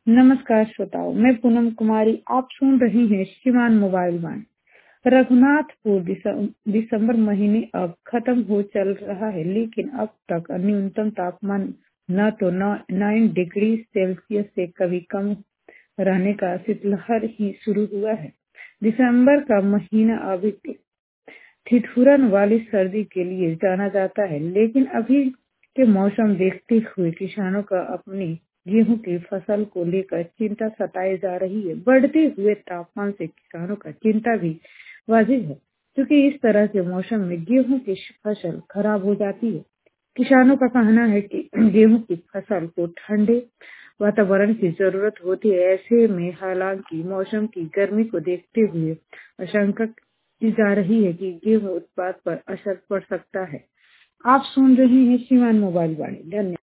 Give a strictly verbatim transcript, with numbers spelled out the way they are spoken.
नमस्कार श्रोताओं, मैं पूनम कुमारी। आप सुन रही हैं श्रीमान मोबाइल वन। रघुनाथपुर दिसंबर महीने अब खत्म हो चल रहा है, लेकिन अब तक न्यूनतम तापमान न तो नौ डिग्री सेल्सियस से कभी कम रहने का शीतलहर ही शुरू हुआ है। दिसंबर का महीना अभी ठिठुरन वाली सर्दी के लिए जाना जाता है, लेकिन अभी के मौसम देखते हुए किसानों का अपनी गेहूं की फसल को लेकर चिंता सताई जा रही है। बढ़ते हुए तापमान से किसानों का चिंता भी वाजिब है, क्योंकि इस तरह के मौसम में गेहूं की फसल खराब हो जाती है। किसानों का कहना है कि गेहूं की फसल को ठंडे वातावरण की जरूरत होती है। ऐसे में हालांकि मौसम की गर्मी को देखते हुए आशंका की जा रही है कि गेहूं उत्पाद पर असर पड़ सकता है। आप सुन रहे हैं श्रीमान मोबाइल वाणी। धन्यवाद।